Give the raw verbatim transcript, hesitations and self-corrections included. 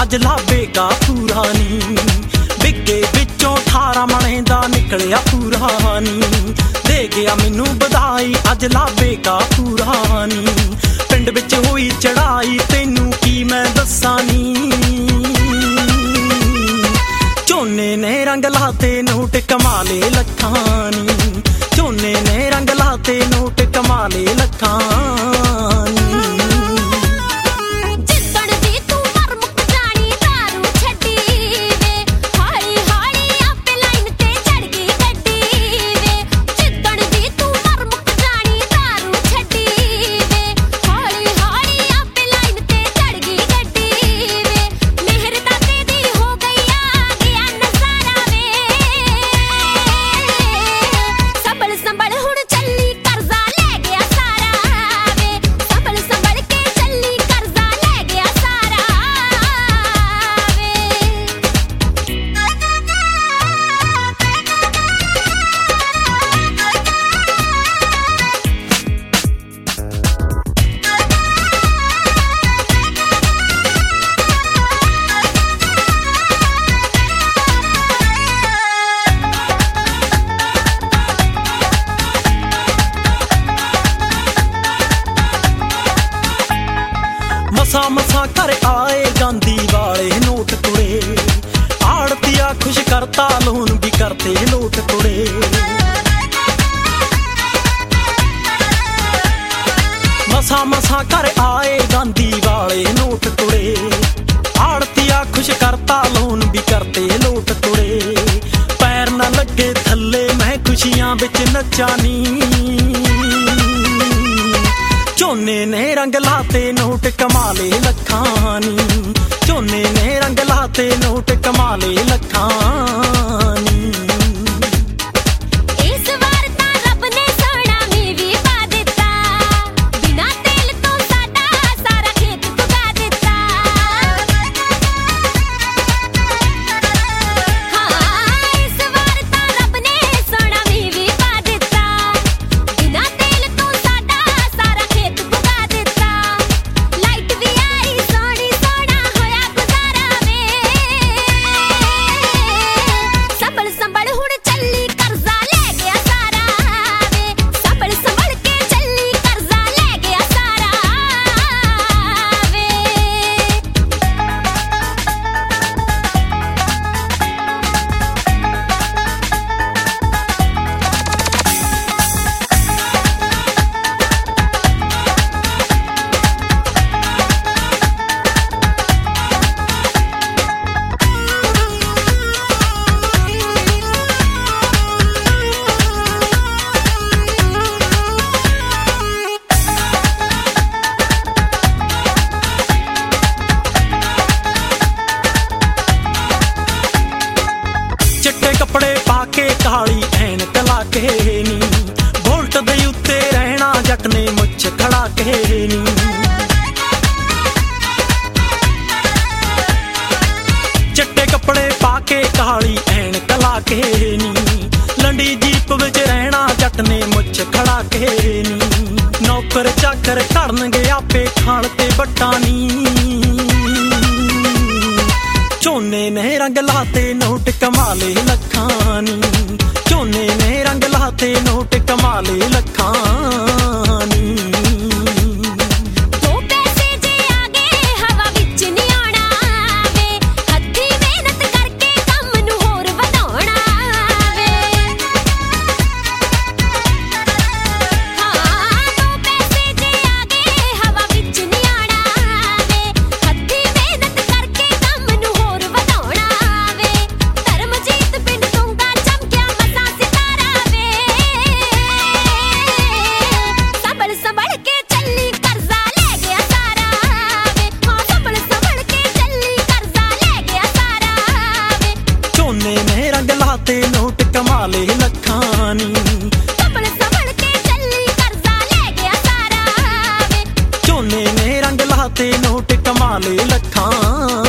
अज लाभेगा पूरा नी। बिगे विचों अठारह मणे दा निकलिया पूरा नी। दे गया मैनू बधाई अज लाभेगा पूरा नी। पिंड विच होई चढ़ाई तैनू की मैं दस्सां नी। झोने ने रंग लाते नोट कमाले लखां नी। झोने ने रंग लाते नोट कमाले लखां नी। मसा मसा कर आए गांधी वाले नोट कुड़े। आड़तिया खुश करता लोन भी करते लोट कुड़े। मसा मसा कर आए गांधी वाले नोट कुड़े। आड़तिया खुश करता लोन भी करते लोट कुड़े। पैर न लगे थल्ले मैं खुशियां बिच नचा नी। झोने ने रंग लाते नोट कमाले लखां नी। झोने ने रंग लाते नोट कमाले लखां नी। कपड़े पाके काली ऐनक लाके नी। बोल्ट दे उत्ते रहना जट ने मुछ खड़ा के नी। चिट्टे कपड़े पाके काली ऐनक लाके नी। लंडी जीप विच रहना जट ने मुछ खड़ा के नी। नौकर चाकर करनगे आपे खाण ते बट्टा नी। झोने ने रंग लाते नोट कमाले लखां नी। झोने ने रंग लाते नोट कमाले लखां नी। लाते नोट कमाले लखां नी। संभल संभल के चली कर्जा ले गया सारा वे। झोने ने रंग लाते नोट कमाले लखां।